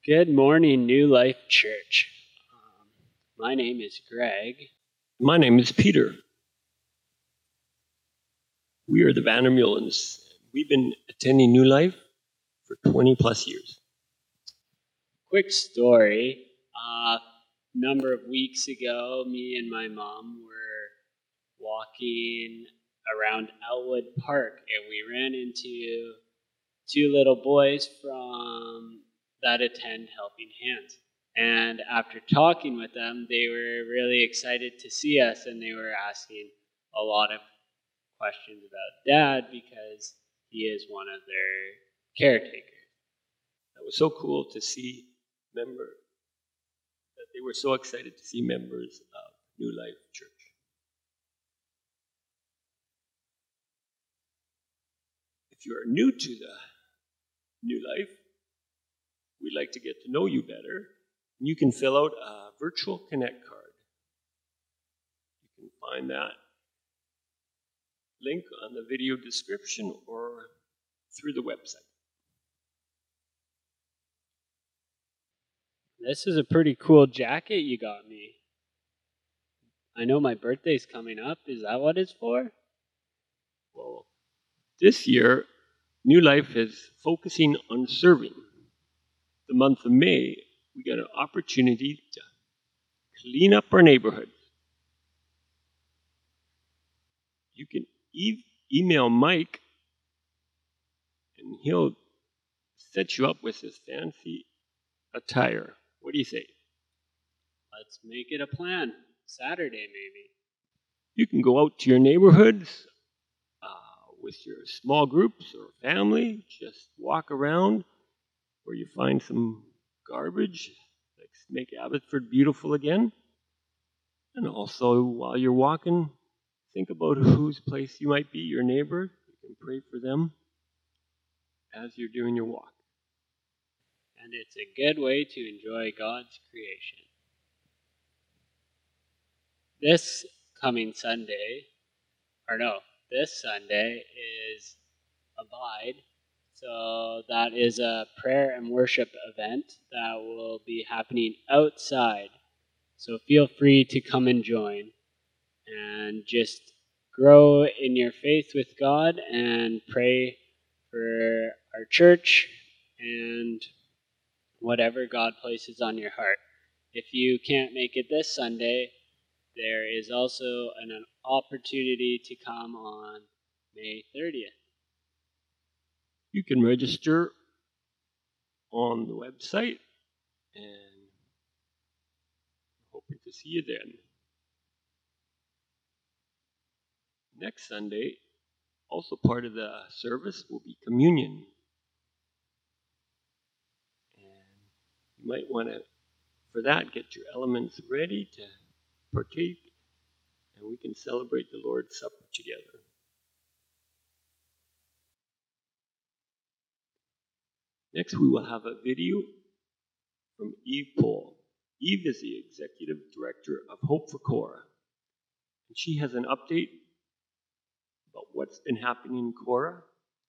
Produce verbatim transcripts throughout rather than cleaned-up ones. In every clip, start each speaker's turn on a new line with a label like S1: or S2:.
S1: Good morning, New Life Church. Um, my name is Greg.
S2: My name is Peter. We are the Vandermeulens. We've been attending New Life for twenty plus years.
S1: Quick story. A uh, number of weeks ago, me and my mom were walking around Elwood Park, and we ran into two little boys from that attend Helping Hands. And after talking with them, they were really excited to see us, and they were asking a lot of questions about Dad because he is one of their caretakers.
S2: That was so cool to see member that they were so excited to see members of New Life Church. If you are new to the New Life, we'd like to get to know you better. You can fill out a virtual connect card. You can find that link on the video description or through the website.
S1: This is a pretty cool jacket you got me. I know my birthday's coming up. Is that what it's for?
S2: Well, this year, New Life is focusing on serving. The month of May, we got an opportunity to clean up our neighborhood. You can e- email Mike, and he'll set you up with his fancy attire. What do you say?
S1: Let's make it a plan. Saturday, maybe.
S2: You can go out to your neighborhoods uh, with your small groups or family. Just walk around where you find some garbage, like make Abbotsford beautiful again. And also, while you're walking, think about whose place you might be, your neighbor. You can pray for them as you're doing your walk.
S1: And it's a good way to enjoy God's creation. This coming Sunday, or no, this Sunday is Abide. So that is a prayer and worship event that will be happening outside. So feel free to come and join and just grow in your faith with God and pray for our church and whatever God places on your heart. If you can't make it this Sunday, there is also an, an opportunity to come on May thirtieth.
S2: You can register on the website, and hoping to see you then. Next Sunday, also part of the service will be communion. And you might want to, for that, get your elements ready to partake, and we can celebrate the Lord's Supper together. Next, we will have a video from Eve Pohl. Eve is the Executive Director of Hope for Cora. And she has an update about what's been happening in Cora.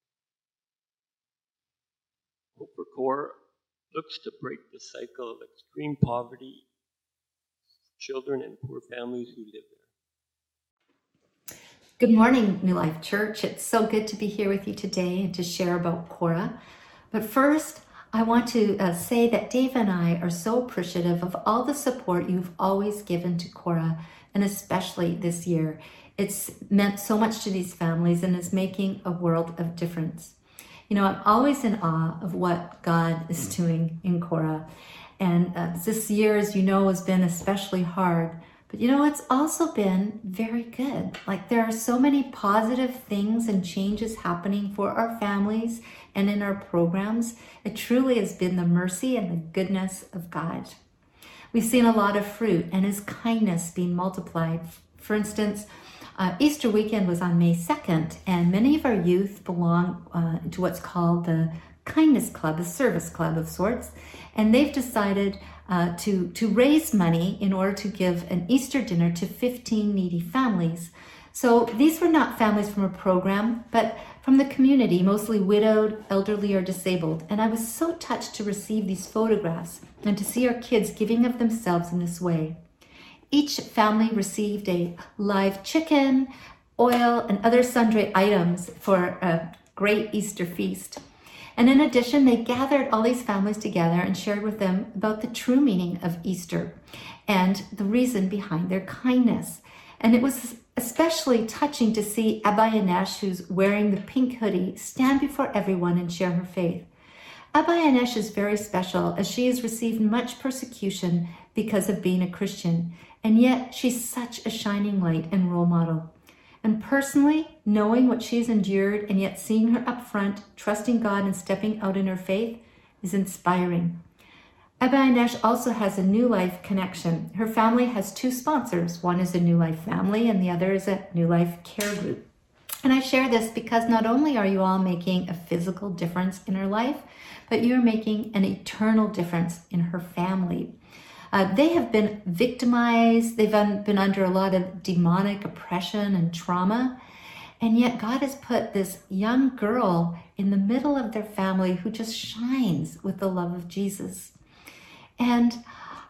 S2: Hope for Cora looks to break the cycle of extreme poverty for children and poor families who live there.
S3: Good morning, New Life Church. It's so good to be here with you today and to share about Cora. But first, I want to uh, say that Dave and I are so appreciative of all the support you've always given to Cora, and especially this year. It's meant so much to these families and is making a world of difference. You know, I'm always in awe of what God is doing in Cora. And uh, this year, as you know, has been especially hard. But you know, it's also been very good. Like there are so many positive things and changes happening for our families and in our programs. It truly has been the mercy and the goodness of God. We've seen a lot of fruit and His kindness being multiplied. For instance, uh, Easter weekend was on May second, and many of our youth belong uh, to what's called the Kindness Club, a service club of sorts, and they've decided uh, to, to raise money in order to give an Easter dinner to fifteen needy families. So these were not families from a program, but from the community, mostly widowed, elderly, or disabled. And I was so touched to receive these photographs and to see our kids giving of themselves in this way. Each family received a live chicken, oil, and other sundry items for a great Easter feast. And in addition, they gathered all these families together and shared with them about the true meaning of Easter and the reason behind their kindness. And it was especially touching to see Abba Yanesh, who's wearing the pink hoodie, stand before everyone and share her faith. Abba Yanesh is very special, as she has received much persecution because of being a Christian, and yet she's such a shining light and role model. And personally, knowing what she's endured and yet seeing her up front, trusting God and stepping out in her faith is inspiring. Abba Yanesh also has a New Life connection. Her family has two sponsors. One is a New Life family and the other is a New Life care group. And I share this because not only are you all making a physical difference in her life, but you're making an eternal difference in her family. Uh, they have been victimized. They've been under a lot of demonic oppression and trauma. And yet God has put this young girl in the middle of their family who just shines with the love of Jesus. And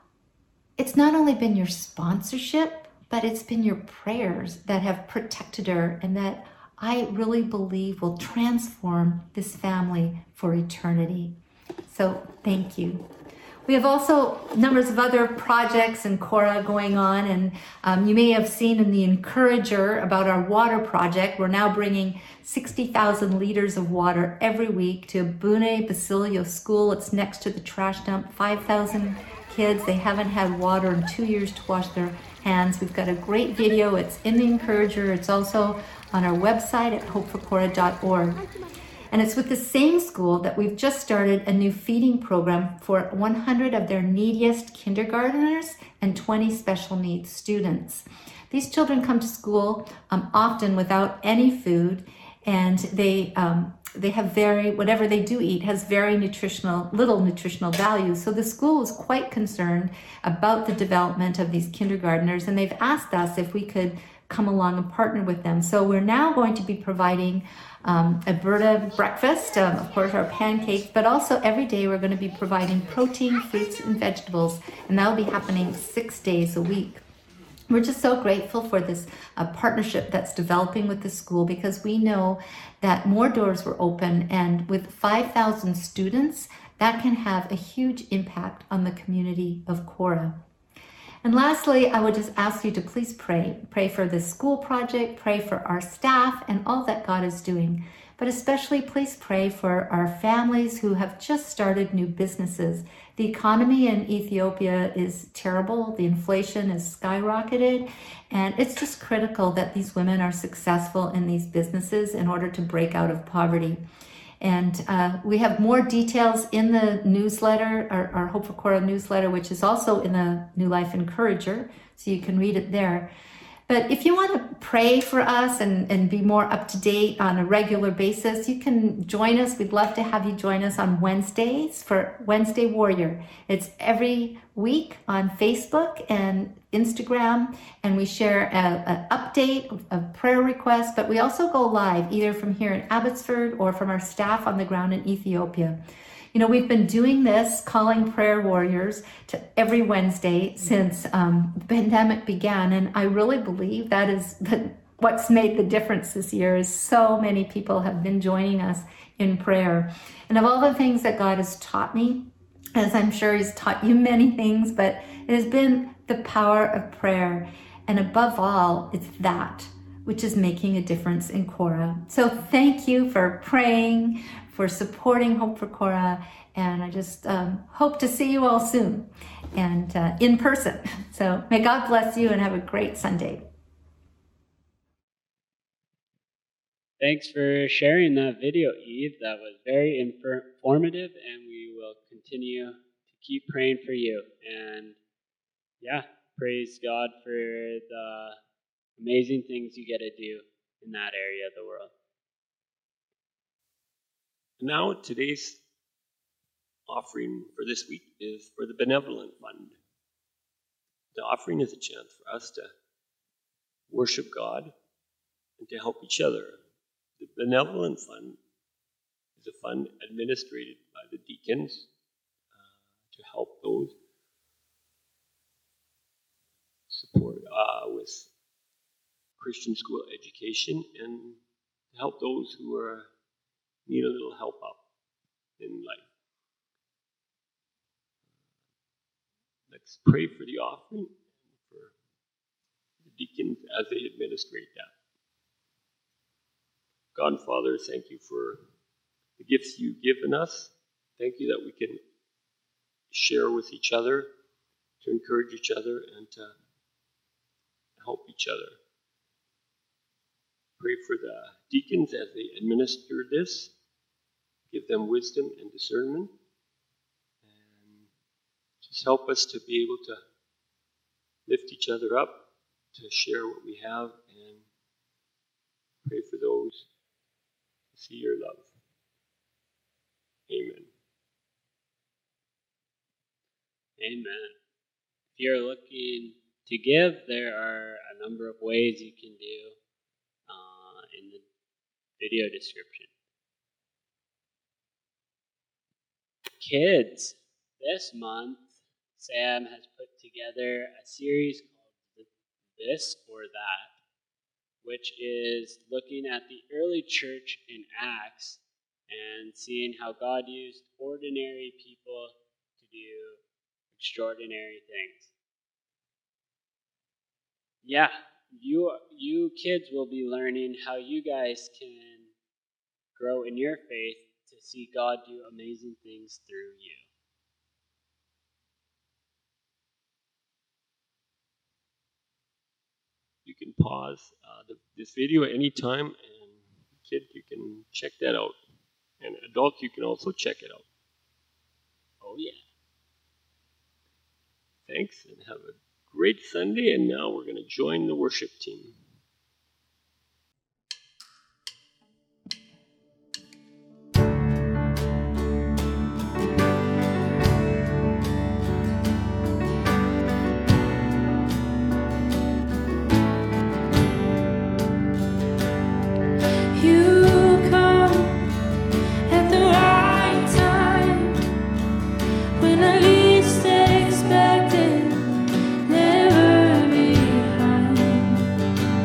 S3: it's not only been your sponsorship, but it's been your prayers that have protected her and that I really believe will transform this family for eternity. So thank you. We have also numbers of other projects in Cora going on, and um, you may have seen in the Encourager about our water project. We're now bringing sixty thousand liters of water every week to Bune Basilio School. It's next to the trash dump. five thousand kids, they haven't had water in two years to wash their hands. We've got a great video. It's in the Encourager. It's also on our website at hope for cora dot org. And it's with the same school that we've just started a new feeding program for one hundred of their neediest kindergarteners and twenty special needs students. These children come to school um, often without any food, and they um, they have very, whatever they do eat has very nutritional, little nutritional value. So the school is quite concerned about the development of these kindergarteners, and they've asked us if we could come along and partner with them. So we're now going to be providing um, a Berta breakfast, um, of course our pancakes, but also every day we're going to be providing protein, fruits, and vegetables, and that'll be happening six days a week. We're just so grateful for this uh, partnership that's developing with the school, because we know that more doors were open, and with five thousand students, that can have a huge impact on the community of Cora. And lastly, I would just ask you to please pray. Pray for this school project, pray for our staff and all that God is doing. But especially please pray for our families who have just started new businesses. The economy in Ethiopia is terrible. The inflation has skyrocketed. And it's just critical that these women are successful in these businesses in order to break out of poverty. And uh, we have more details in the newsletter, our, our Hope for Cora newsletter, which is also in the New Life Encourager, so you can read it there. But if you want to pray for us and, and be more up to date on a regular basis, you can join us. We'd love to have you join us on Wednesdays for Wednesday Warrior. It's every week on Facebook and Instagram, and we share an update of prayer requests, but we also go live either from here in Abbotsford or from our staff on the ground in Ethiopia. You know, we've been doing this, calling prayer warriors to every Wednesday since um, the pandemic began. And I really believe that is what's made the difference this year, is so many people have been joining us in prayer. And of all the things that God has taught me, as I'm sure he's taught you many things, but it has been the power of prayer. And above all, it's that which is making a difference in Cora. So thank you for praying, for supporting Hope for Cora, and I just um, hope to see you all soon and uh, in person. So may God bless you and have a great Sunday.
S1: Thanks for sharing that video, Eve. That was very informative, and we will continue to keep praying for you. And yeah, praise God for the amazing things you get to do in that area of the world.
S2: Now, today's offering for this week is for the Benevolent Fund. The offering is a chance for us to worship God and to help each other. The Benevolent Fund is a fund administered by the deacons uh, to help those support uh, with Christian school education and to help those who are need a little help out in life. Let's pray for the offering and for the deacons as they administrate that. God and Father, thank you for the gifts you've given us. Thank you that we can share with each other, to encourage each other, and to help each other. Pray for the deacons as they administer this. Give them wisdom and discernment. And just help us to be able to lift each other up, to share what we have, and pray for those who see your love. Amen.
S1: Amen. If you're looking to give, there are a number of ways you can do uh, in the video description. Kids, this month, Sam has put together a series called This or That, which is looking at the early church in Acts and seeing how God used ordinary people to do extraordinary things. Yeah, you you kids will be learning how you guys can grow in your faith to see God do amazing things through you.
S2: You can pause uh, the, this video at any time, and kid, you can check that out. And adults, you can also check it out.
S1: Oh yeah.
S2: Thanks, and have a great Sunday. And now we're going to join the worship team.
S4: Expected, never behind.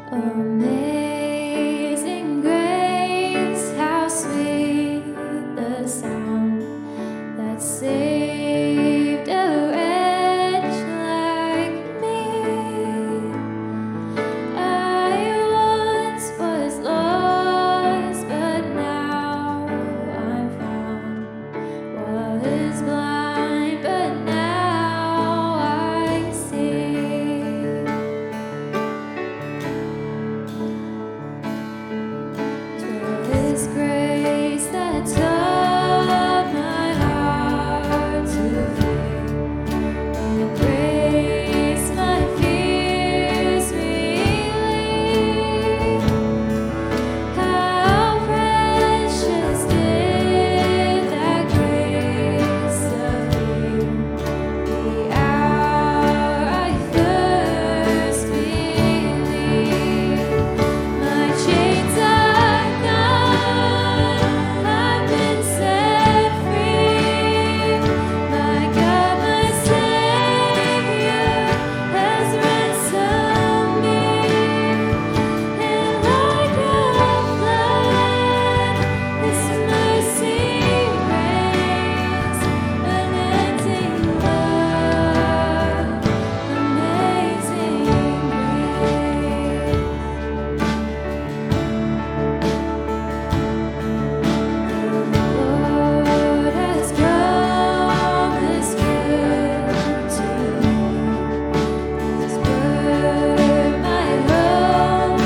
S4: Amazing grace, how sweet the sound that saved a wretch like me. I once was lost, but now I'm found. Was blind, but now I see. His grace that taught my heart to fear, embrace my fears relieve. How precious did that grace appear, the hour I first believed. My chains are gone, I've been set free. My God, my Savior has ransomed me. And like a flood, His mercy reigns, unending love, amazing grace. Lord has promised good to me. His word my hope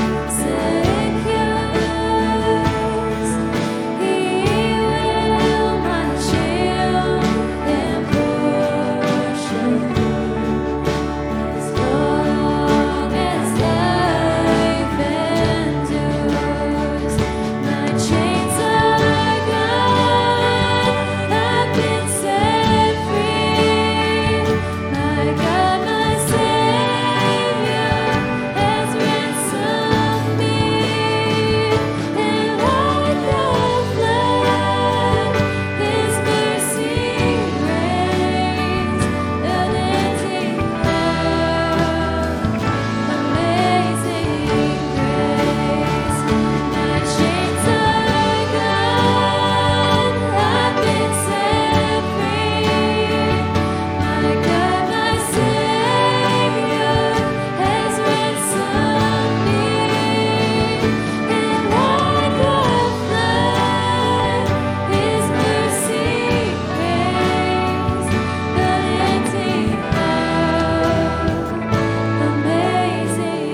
S4: secures. He will my shield and portion be, as long as life endures. My chains are gone, I've been set free. My God, my Savior has ransomed me. And like a flood, His mercy reigns, unending love, amazing grace. My chains are gone, I've been set free. My God, my Savior has ransomed me. And like a flood, His mercy reigns, unending love, amazing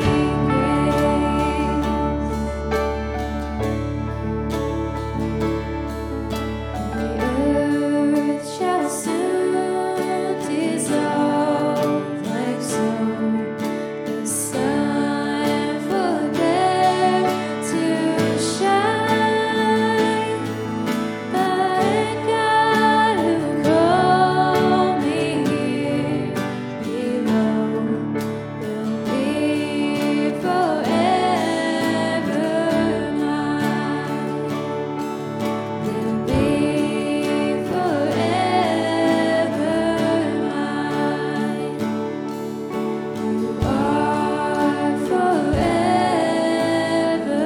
S4: grace. The earth shall soon dissolve like snow. The sun forget to shine. But God who called me here below will be forever mine. Will be forever mine. You are forever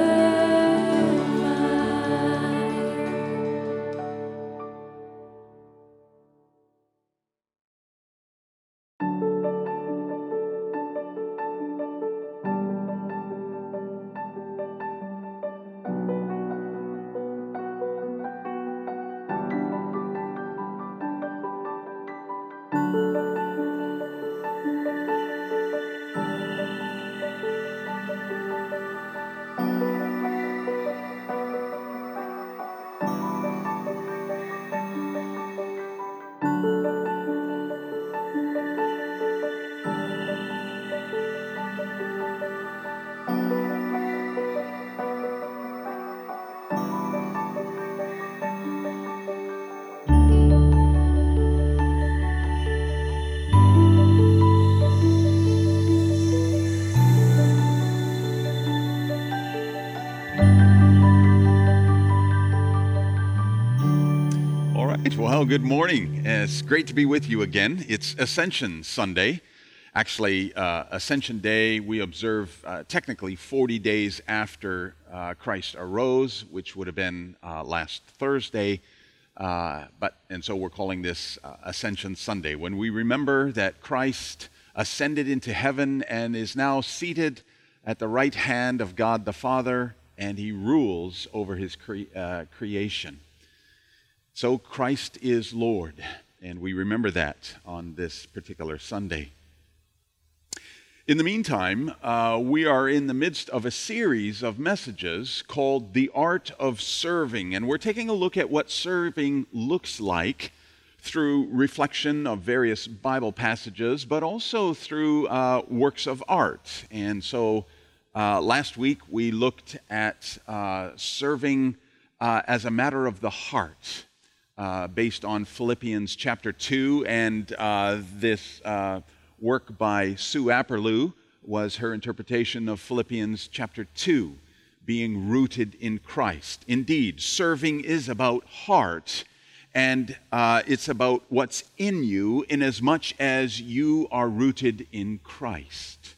S5: Well, good morning. It's great to be with you again. It's Ascension Sunday, Actually, uh, Ascension Day, we observe uh, technically forty days after uh, Christ arose, which would have been uh, last Thursday. Uh, but and so we're calling this uh, Ascension Sunday, when we remember that Christ ascended into heaven and is now seated at the right hand of God the Father, and he rules over his cre- uh, creation. So Christ is Lord, and we remember that on this particular Sunday. In the meantime, uh, we are in the midst of a series of messages called The Art of Serving, and we're taking a look at what serving looks like through reflection of various Bible passages, but also through uh, works of art. And so uh, last week we looked at uh, serving uh, as a matter of the heart, uh, based on Philippians chapter two, and uh, this uh, work by Sue Apperlew was her interpretation of Philippians chapter two, being rooted in Christ. Indeed, serving is about heart, and uh, it's about what's in you in as much as you are rooted in Christ.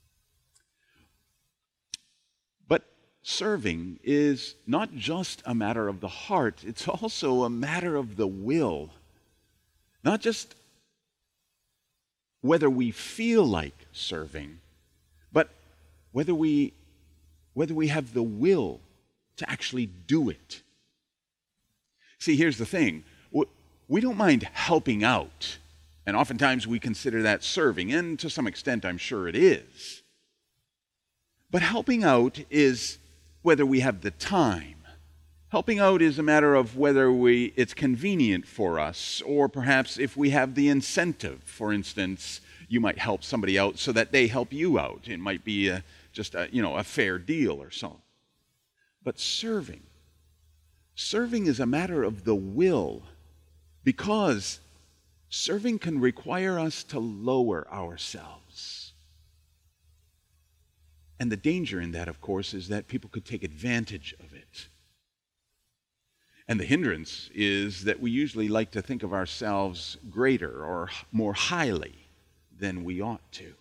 S5: But serving is not just a matter of the heart, it's also a matter of the will. Not just whether we feel like serving, but whether we whether we have the will to actually do it. See, here's the thing. We don't mind helping out, and oftentimes we consider that serving, and to some extent I'm sure it is. But helping out is whether we have the time. Helping out is a matter of whether we it's convenient for us, or perhaps if we have the incentive. For instance, you might help somebody out so that they help you out. It might be a, just a, you know, a fair deal or so. But serving, serving is a matter of the will, because serving can require us to lower ourselves. And the danger in that, of course, is that people could take advantage of it. And the hindrance is that we usually like to think of ourselves greater or more highly than we ought to.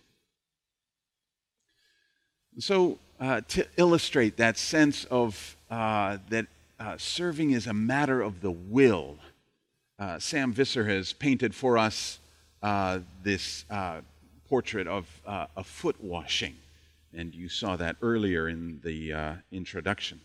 S5: So uh, to illustrate that sense of uh, that uh, serving is a matter of the will, uh, Sam Visser has painted for us uh, this uh, portrait of uh, a foot washing, and you saw that earlier in the uh, introduction.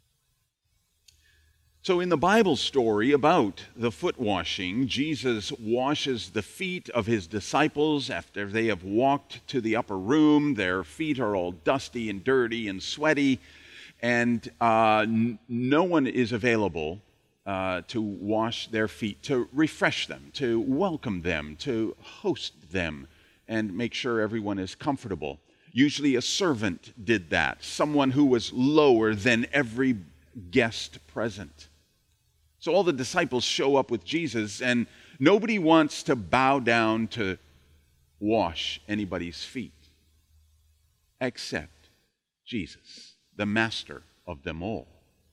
S5: So in the Bible story about the foot washing, Jesus washes the feet of his disciples after they have walked to the upper room. Their feet are all dusty and dirty and sweaty, and uh, n- no one is available uh, to wash their feet, to refresh them, to welcome them, to host them, and make sure everyone is comfortable. Usually a servant did that, someone who was lower than every guest present. So all the disciples show up with Jesus, and nobody wants to bow down to wash anybody's feet except Jesus, the master of them all.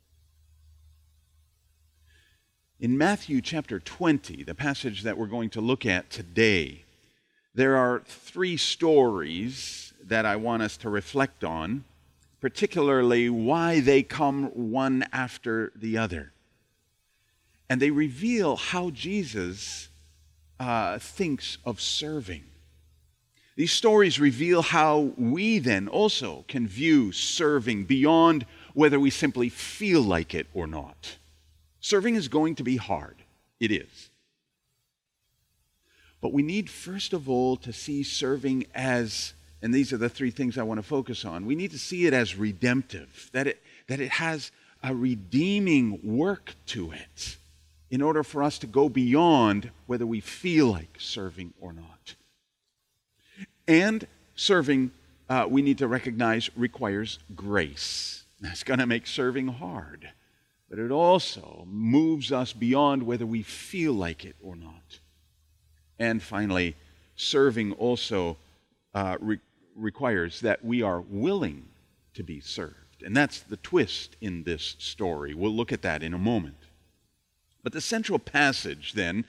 S5: In Matthew chapter twenty, the passage that we're going to look at today, there are three stories that I want us to reflect on, particularly why they come one after the other. And they reveal how Jesus uh, thinks of serving. These stories reveal how we then also can view serving beyond whether we simply feel like it or not. Serving is going to be hard. It is. But we need, first of all, to see serving as, and these are the three things I want to focus on, we need to see it as redemptive, that it, that it has a redeeming work to it, in order for us to go beyond whether we feel like serving or not. And serving, uh, we need to recognize, requires grace. That's going to make serving hard. But it also moves us beyond whether we feel like it or not. And finally, serving also uh, re- requires that we are willing to be served. And that's the twist in this story. We'll look at that in a moment. But the central passage, then,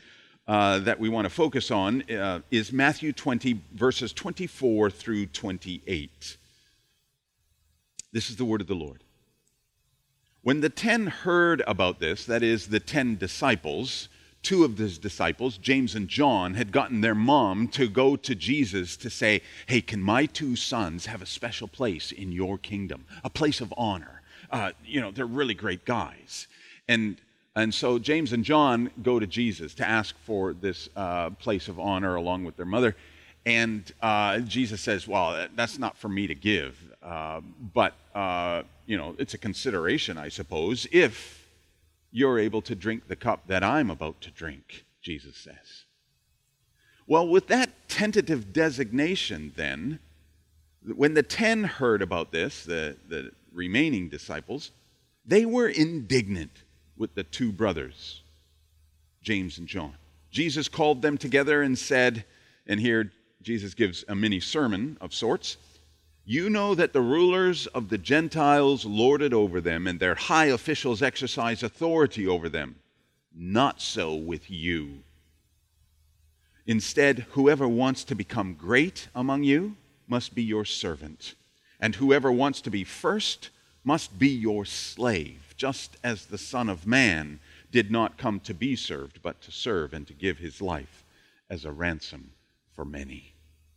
S5: uh, that we want to focus on uh, is Matthew twenty, verses twenty-four through twenty-eight. This is the word of the Lord. When the ten heard about this, that is, the ten disciples, two of those disciples, James and John, had gotten their mom to go to Jesus to say, hey, can my two sons have a special place in your kingdom, a place of honor? Uh, you know, they're really great guys. And and so James and John go to Jesus to ask for this uh, place of honor along with their mother. And uh, Jesus says, well, that's not for me to give. Uh, but, uh, you know, it's a consideration, I suppose, if you're able to drink the cup that I'm about to drink, Jesus says. Well, with that tentative designation then, when the ten heard about this, the, the remaining disciples, they were indignant with the two brothers, James and John. Jesus called them together and said, and here Jesus gives a mini sermon of sorts, you know that the rulers of the Gentiles lord it over them, and their high officials exercise authority over them. Not so with you. Instead, whoever wants to become great among you must be your servant, and whoever wants to be first must be your slave, just as the Son of Man did not come to be served, but to serve and to give his life as a ransom for many.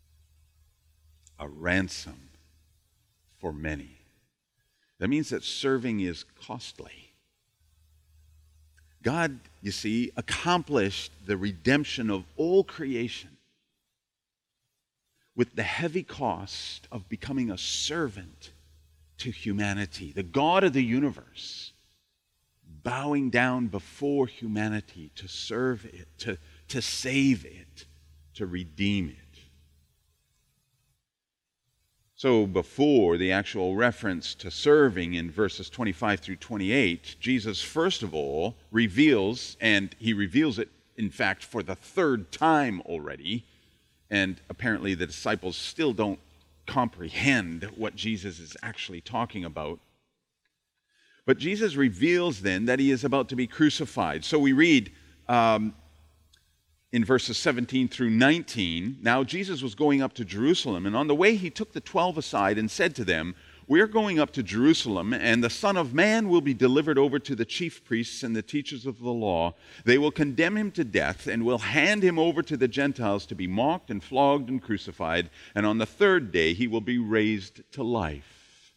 S5: A ransom for many. That means that serving is costly. God, you see, accomplished the redemption of all creation with the heavy cost of becoming a servant to humanity. The God of the universe bowing down before humanity to serve it, to, to save it, to redeem it. So before the actual reference to serving in verses twenty-five through twenty-eight, Jesus first of all reveals, and he reveals it in fact for the third time already, and apparently the disciples still don't comprehend what Jesus is actually talking about. But Jesus reveals then that he is about to be crucified. So we read um, in verses seventeen through nineteen, now Jesus was going up to Jerusalem, and on the way he took the twelve aside and said to them, we're going up to Jerusalem, and the Son of Man will be delivered over to the chief priests and the teachers of the law. They will condemn him to death and will hand him over to the Gentiles to be mocked and flogged and crucified, and on the third day he will be raised to life.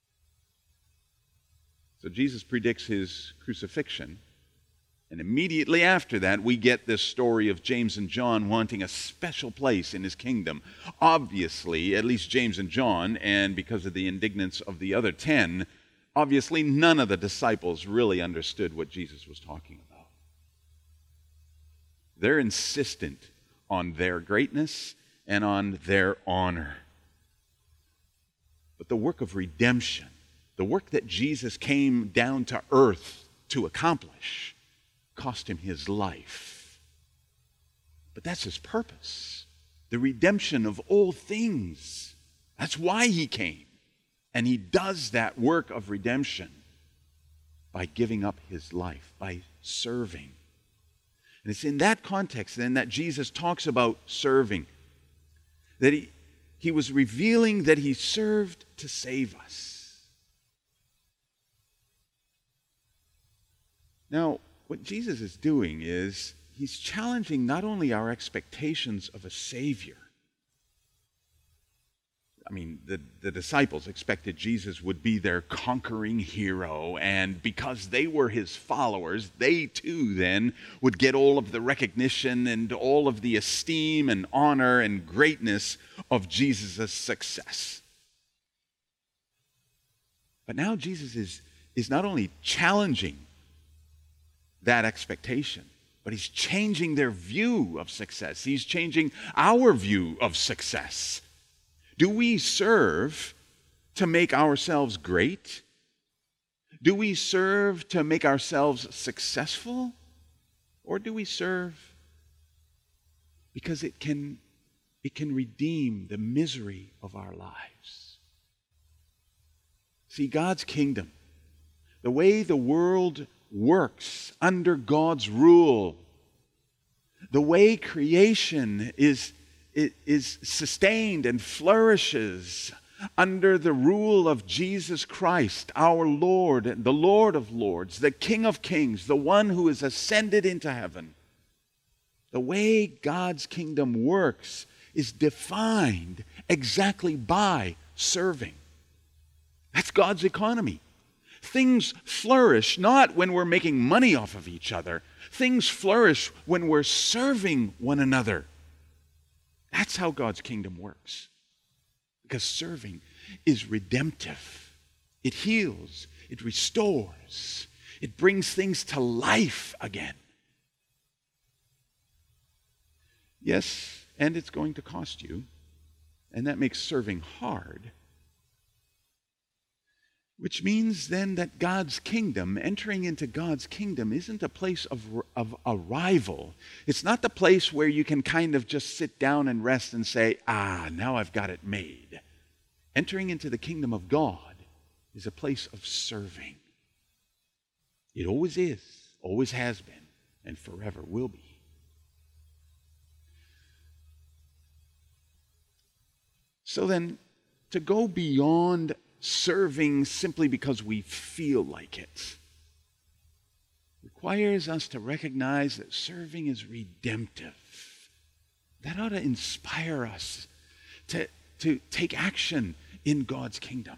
S5: So Jesus predicts his crucifixion. And immediately after that, we get this story of James and John wanting a special place in his kingdom. Obviously, at least James and John, and because of the indignance of the other ten, obviously none of the disciples really understood what Jesus was talking about. They're insistent on their greatness and on their honor. But the work of redemption, the work that Jesus came down to earth to accomplish, cost him his life. But that's his purpose, the redemption of all things. That's why he came. And he does that work of redemption by giving up his life, by serving. And it's in that context then that Jesus talks about serving, that he, he was revealing that he served to save us. Now, what Jesus is doing is he's challenging not only our expectations of a Savior. I mean, the, the disciples expected Jesus would be their conquering hero, and because they were his followers, they too then would get all of the recognition and all of the esteem and honor and greatness of Jesus' success. But now Jesus is, is not only challenging that expectation, but he's changing their view of success. He's changing our view of success. Do we serve to make ourselves great? Do we serve to make ourselves successful? Or do we serve because it can, it can redeem the misery of our lives? See, God's kingdom, the way the world works under God's rule, the way creation is, is sustained and flourishes under the rule of Jesus Christ, our Lord, the Lord of Lords, the King of Kings, the one who is ascended into heaven. The way God's kingdom works is defined exactly by serving. That's God's economy. Things flourish not when we're making money off of each other. Things flourish when we're serving one another. That's how God's kingdom works. Because serving is redemptive. It heals. It restores. It brings things to life again. Yes, and it's going to cost you. And that makes serving hard. Which means then that God's kingdom, entering into God's kingdom, isn't a place of, of arrival. It's not the place where you can kind of just sit down and rest and say, ah, now I've got it made. Entering into the kingdom of God is a place of serving. It always is, always has been, and forever will be. So then, to go beyond serving simply because we feel like it requires us to recognize that serving is redemptive. That ought to inspire us to, to take action in God's kingdom.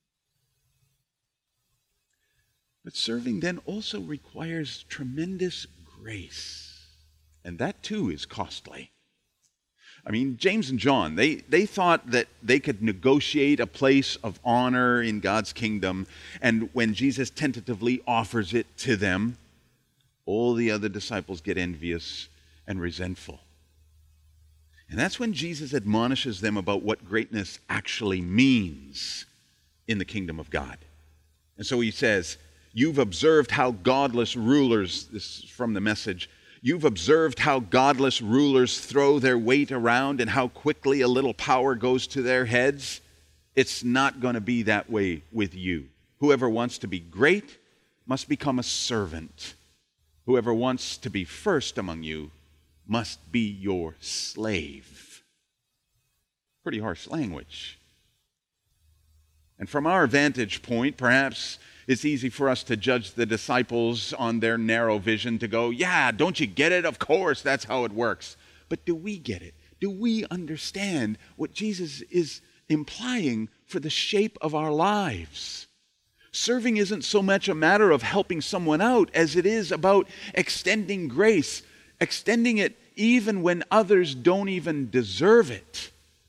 S5: But serving then also requires tremendous grace, and that too is costly. I mean, James and John, they, they thought that they could negotiate a place of honor in God's kingdom, and when Jesus tentatively offers it to them, all the other disciples get envious and resentful. And that's when Jesus admonishes them about what greatness actually means in the kingdom of God. And so he says, you've observed how godless rulers, this is from the Message, you've observed how godless rulers throw their weight around and how quickly a little power goes to their heads. It's not going to be that way with you. Whoever wants to be great must become a servant. Whoever wants to be first among you must be your slave. Pretty harsh language. And from our vantage point, perhaps it's easy for us to judge the disciples on their narrow vision, to go, yeah, don't you get it? Of course, that's how it works. But do we get it? Do we understand what Jesus is implying for the shape of our lives? Serving isn't so much a matter of helping someone out as it is about extending grace, extending it even when others don't even deserve it.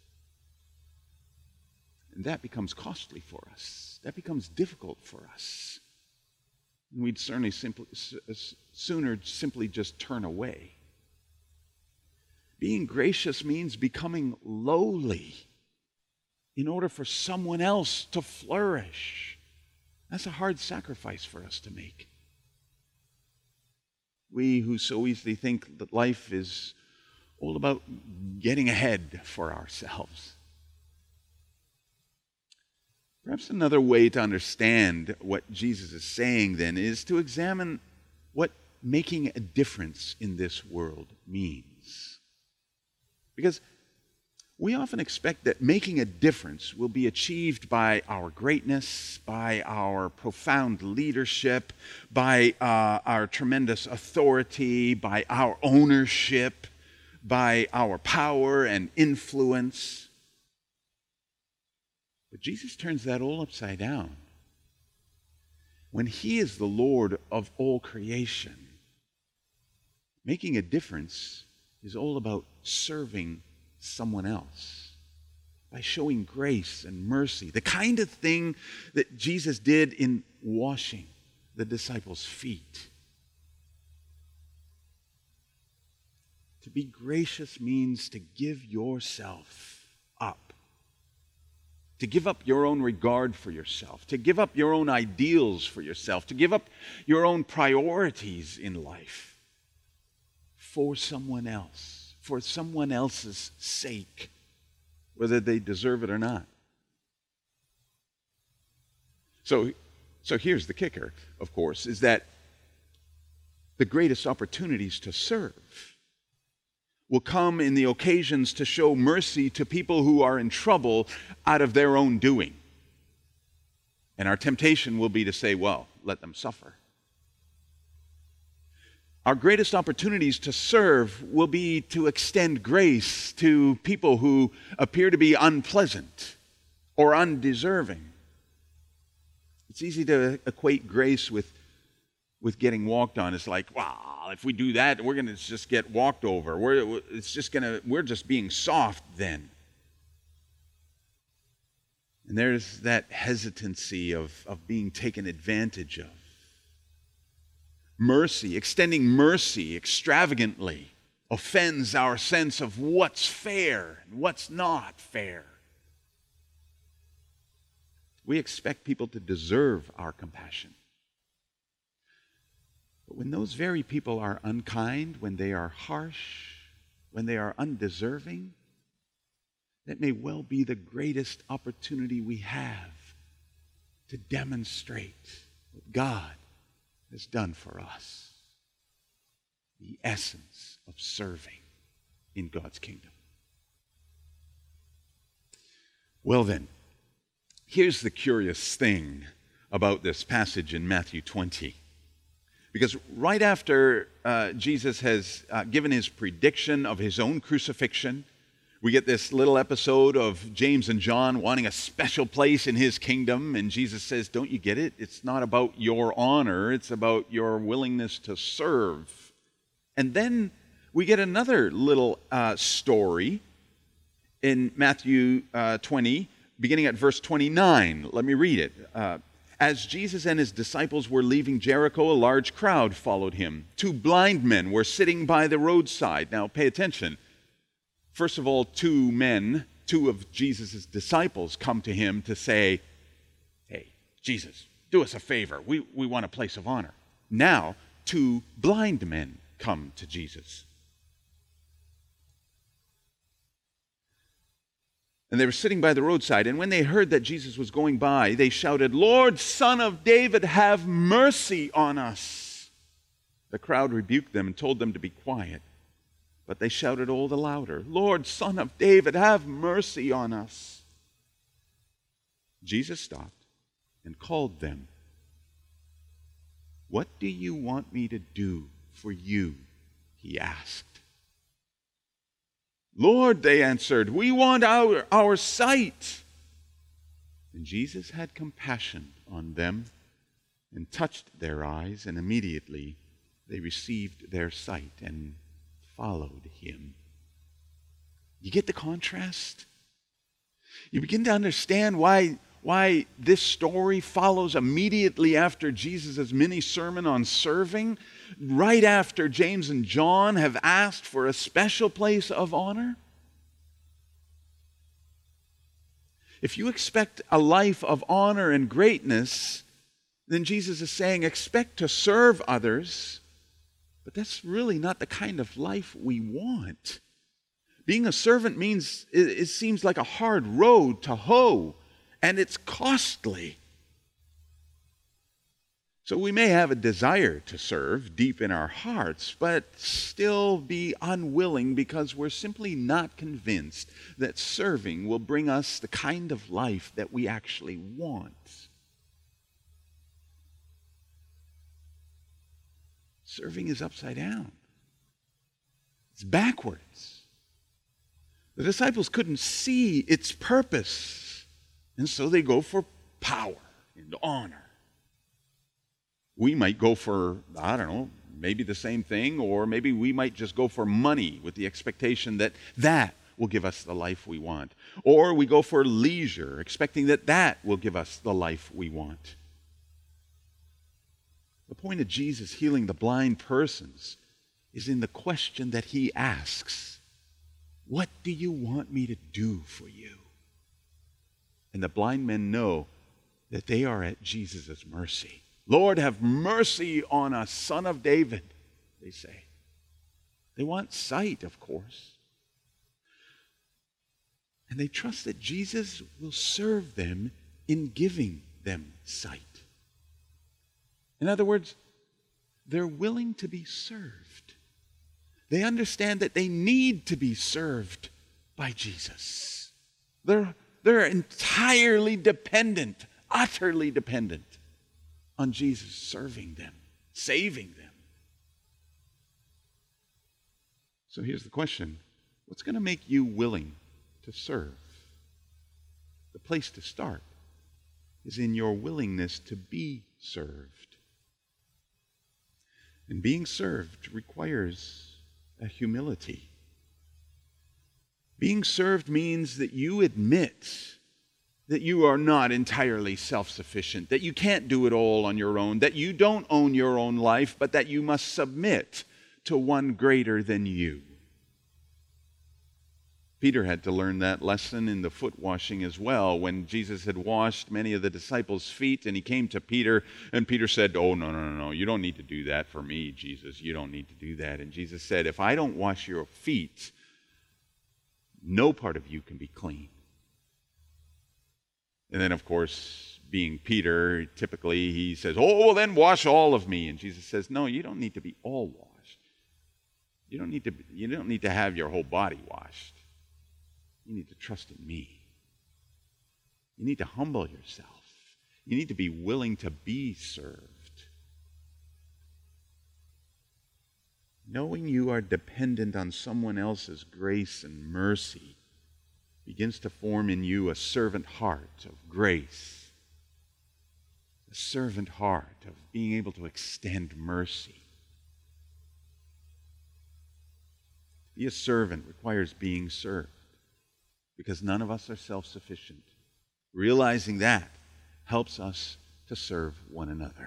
S5: And that becomes costly for us. That becomes difficult for us. And we'd certainly simply, sooner simply just turn away. Being gracious means becoming lowly in order for someone else to flourish. That's a hard sacrifice for us to make. We who so easily think that life is all about getting ahead for ourselves. Perhaps another way to understand what Jesus is saying then is to examine what making a difference in this world means. Because we often expect that making a difference will be achieved by our greatness, by our profound leadership, by uh, our tremendous authority, by our ownership, by our power and influence. But Jesus turns that all upside down. When he is the Lord of all creation, making a difference is all about serving someone else by showing grace and mercy, the kind of thing that Jesus did in washing the disciples' feet. To be gracious means to give yourself up, to give up your own regard for yourself, to give up your own ideals for yourself, to give up your own priorities in life for someone else. For someone else's sake, whether they deserve it or not. So, so here's the kicker, of course, is that the greatest opportunities to serve will come in the occasions to show mercy to people who are in trouble out of their own doing. And our temptation will be to say, well, let them suffer. Our greatest opportunities to serve will be to extend grace to people who appear to be unpleasant or undeserving. It's easy to equate grace with, with getting walked on. It's like, wow, if we do that, we're going to just get walked over. We're, it's just gonna, we're just being soft then. And there's that hesitancy of, of being taken advantage of. Mercy, extending mercy extravagantly, offends our sense of what's fair and what's not fair. We expect people to deserve our compassion. But when those very people are unkind, when they are harsh, when they are undeserving, that may well be the greatest opportunity we have to demonstrate what God has done for us. The essence of serving in God's kingdom. Well then, here's the curious thing about this passage in Matthew twenty. Because right after uh, Jesus has uh, given his prediction of his own crucifixion, we get this little episode of James and John wanting a special place in his kingdom. And Jesus says, don't you get it? It's not about your honor. It's about your willingness to serve. And then we get another little uh, story in Matthew uh, twenty, beginning at verse twenty-nine. Let me read it. Uh, As Jesus and his disciples were leaving Jericho, a large crowd followed him. Two blind men were sitting by the roadside. Now, pay attention. First of all, two men, two of Jesus' disciples, come to him to say, hey, Jesus, do us a favor. We, we want a place of honor. Now, two blind men come to Jesus. And they were sitting by the roadside, and when they heard that Jesus was going by, they shouted, Lord, Son of David, have mercy on us. The crowd rebuked them and told them to be quiet. But they shouted all the louder, Lord, Son of David, have mercy on us. Jesus stopped and called them. What do you want me to do for you? He asked. Lord, they answered, we want our, our sight. And Jesus had compassion on them and touched their eyes, and immediately they received their sight and followed him. You get the contrast? You begin to understand why, why this story follows immediately after Jesus' mini sermon on serving, right after James and John have asked for a special place of honor. If you expect a life of honor and greatness, then Jesus is saying, expect to serve others, but that's really not the kind of life we want. Being a servant means, it, it seems like a hard road to hoe, and it's costly. So we may have a desire to serve deep in our hearts, but still be unwilling because we're simply not convinced that serving will bring us the kind of life that we actually want. Serving is upside down. It's backwards. The disciples couldn't see its purpose, and so they go for power and honor. We might go for, I don't know, maybe the same thing, or maybe we might just go for money with the expectation that that will give us the life we want. Or we go for leisure, expecting that that will give us the life we want. The point of Jesus healing the blind persons is in the question that he asks, what do you want me to do for you? And the blind men know that they are at Jesus' mercy. Lord, have mercy on us, Son of David, they say. They want sight, of course. And they trust that Jesus will serve them in giving them sight. In other words, they're willing to be served. They understand that they need to be served by Jesus. They're, they're entirely dependent, utterly dependent on Jesus serving them, saving them. So here's the question. What's going to make you willing to serve? The place to start is in your willingness to be served. And being served requires a humility. Being served means that you admit that you are not entirely self-sufficient, that you can't do it all on your own, that you don't own your own life, but that you must submit to one greater than you. Peter had to learn that lesson in the foot washing as well, when Jesus had washed many of the disciples' feet, and he came to Peter, and Peter said, oh, no, no, no, no, you don't need to do that for me, Jesus. You don't need to do that. And Jesus said, if I don't wash your feet, no part of you can be clean. And then, of course, being Peter, typically he says, oh, well, then wash all of me. And Jesus says, no, you don't need to be all washed. You don't need to, you don't need to have your whole body washed. You need to trust in me. You need to humble yourself. You need to be willing to be served. Knowing you are dependent on someone else's grace and mercy begins to form in you a servant heart of grace, a servant heart of being able to extend mercy. To be a servant requires being served, because none of us are self-sufficient. Realizing that helps us to serve one another.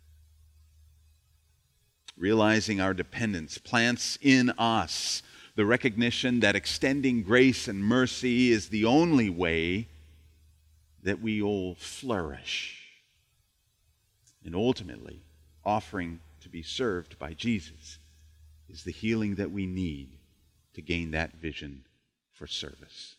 S5: Realizing our dependence plants in us the recognition that extending grace and mercy is the only way that we all flourish. And ultimately, offering to be served by Jesus is the healing that we need to gain that vision for service.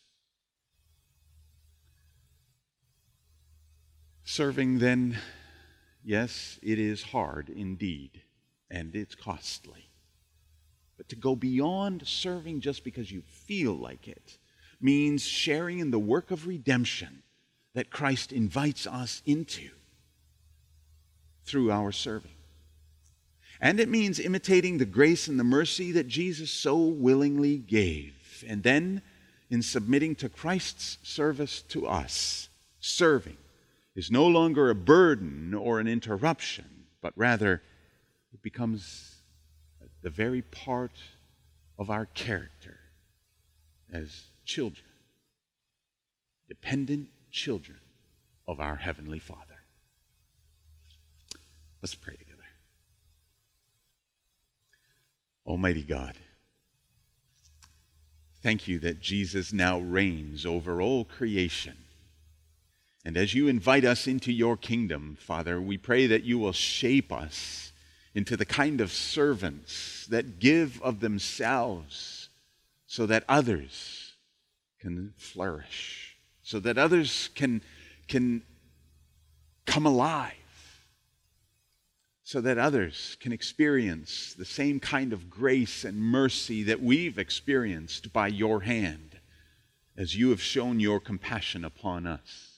S5: Serving, then, yes, it is hard indeed, and it's costly. But to go beyond serving just because you feel like it means sharing in the work of redemption that Christ invites us into through our serving. And it means imitating the grace and the mercy that Jesus so willingly gave. And then, in submitting to Christ's service to us, serving is no longer a burden or an interruption, but rather it becomes the very part of our character as children, dependent children of our Heavenly Father. Let's pray together. Almighty God, thank you that Jesus now reigns over all creation. And as you invite us into your kingdom, Father, we pray that you will shape us into the kind of servants that give of themselves so that others can flourish, so that others can, can come alive, so that others can experience the same kind of grace and mercy that we've experienced by your hand as you have shown your compassion upon us.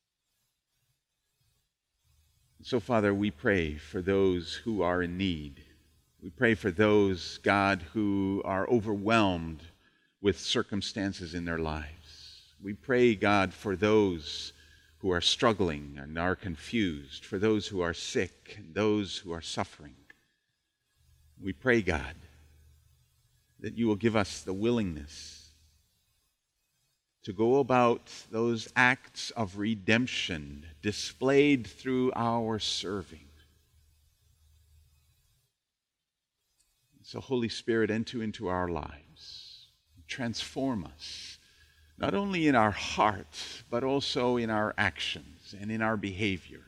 S5: So, Father, we pray for those who are in need. We pray for those, God, who are overwhelmed with circumstances in their lives. We pray, God, for those who are struggling and are confused, for those who are sick and those who are suffering. We pray, God, that you will give us the willingness to go about those acts of redemption displayed through our serving. So, Holy Spirit, enter into our lives. Transform us, not only in our heart, but also in our actions and in our behavior,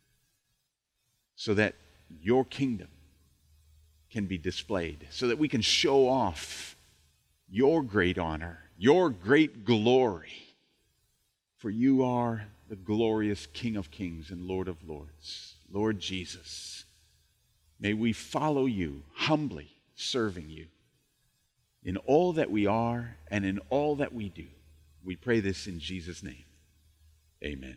S5: so that your kingdom can be displayed, so that we can show off your great honor, your great glory. For you are the glorious King of kings and Lord of lords. Lord Jesus, may we follow you humbly, serving you. in all that we are and in all that we do. We pray this in Jesus' name. Amen.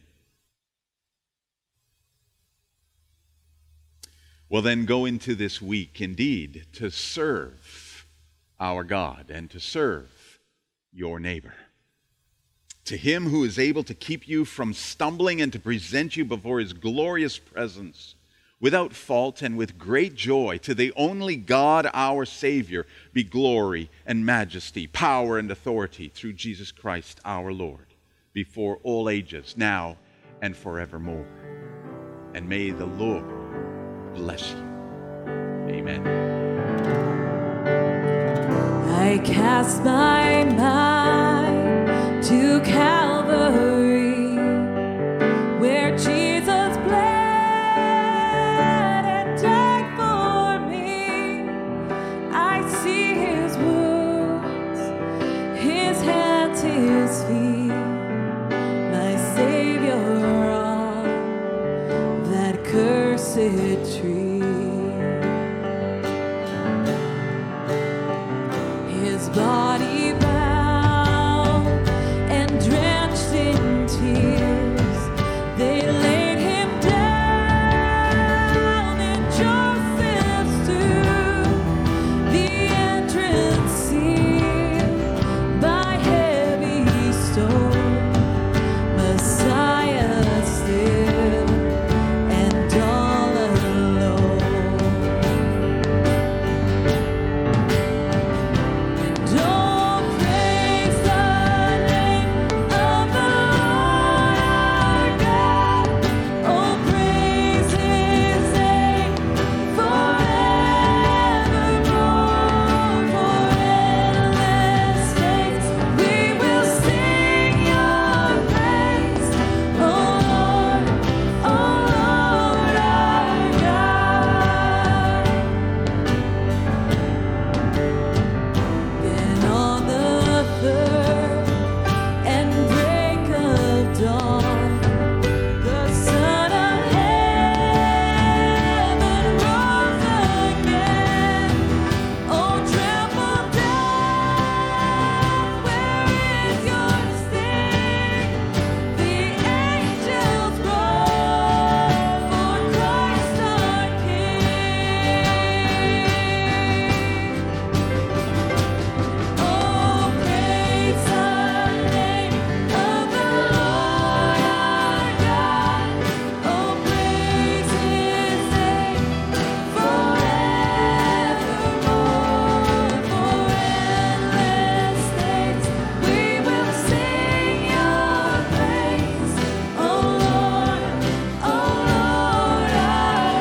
S5: Well, then go into this week indeed to serve our God and to serve your neighbor. To him who is able to keep you from stumbling and to present you before his glorious presence without fault and with great joy, to the only God, our Savior, be glory and majesty, power and authority through Jesus Christ our Lord, before all ages, now and forevermore. And may the Lord bless you. Amen.
S4: I cast my mind to Calvary, where Jesus bled and died for me. I see his wounds, his hands, his feet, my Savior on that cursed tree. His body bound and drenched in tears, they laid him down in Joseph's tomb, the entrance sealed by heavy stone. Messiah still and all alone. Don't praise the name of the Lord our God. Oh, praise his name forevermore. For endless days we will sing your praise. Oh Lord, oh Lord our God. Then on the third and break of dawn, the Son of Heaven rose again. Oh, tremble down, where is your sting? The angels roar for Christ our King. Oh, praise the name of the Lord our God. Oh, praise his name forevermore. For endless days we will sing your praise. Oh Lord, oh Lord our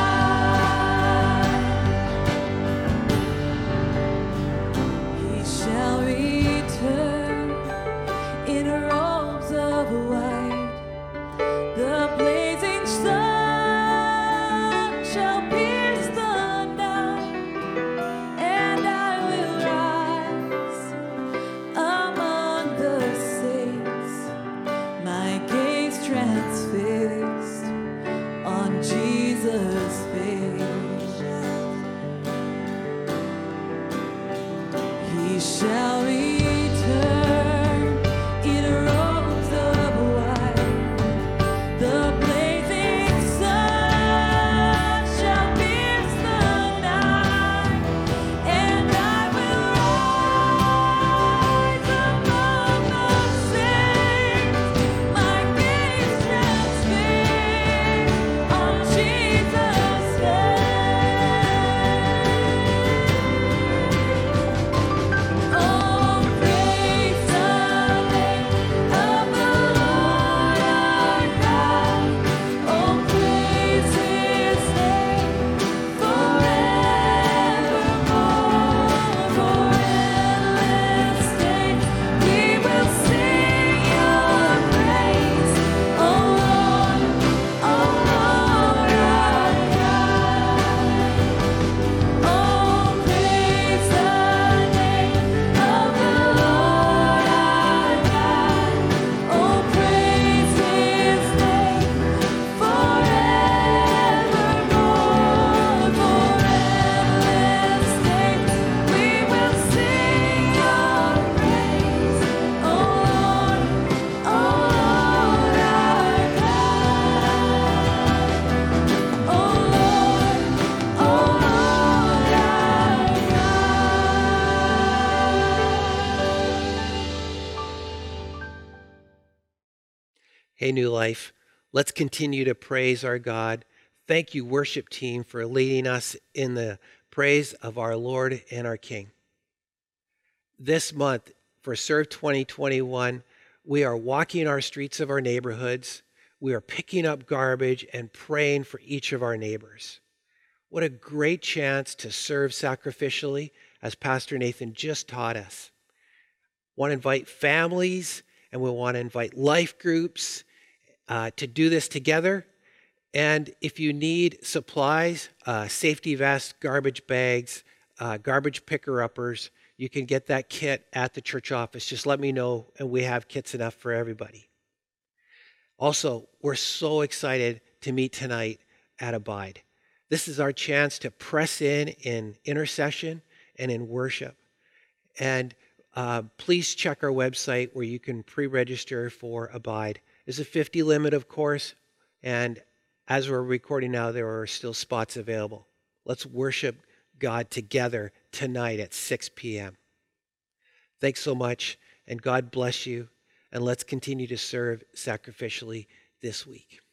S4: God. He shall return in robes of white. The blazing sun shall pierce the night, and I will rise among the saints, my gaze transfixed on Jesus' face. He shall return in robes of white. The blazing sun shall pierce the night, and I will rise among the saints, my gaze transfixed on Jesus' face. Oh,
S6: Hey, New Life, let's continue to praise our God. Thank you, worship team, for leading us in the praise of our Lord and our King. This month, for Serve twenty twenty-one, we are walking our streets of our neighborhoods. We are picking up garbage and praying for each of our neighbors. What a great chance to serve sacrificially, as Pastor Nathan just taught us. Want to invite families, and we want to invite life groups uh, to do this together. And if you need supplies, uh, safety vests, garbage bags, uh, garbage picker-uppers, you can get that kit at the church office. Just let me know, and we have kits enough for everybody. Also, we're so excited to meet tonight at Abide. This is our chance to press in in intercession and in worship. And uh, please check our website where you can pre-register for Abide. There's a fifty limit, of course, and as we're recording now, there are still spots available. Let's worship God together tonight at six p.m. Thanks so much, and God bless you, and let's continue to serve sacrificially this week.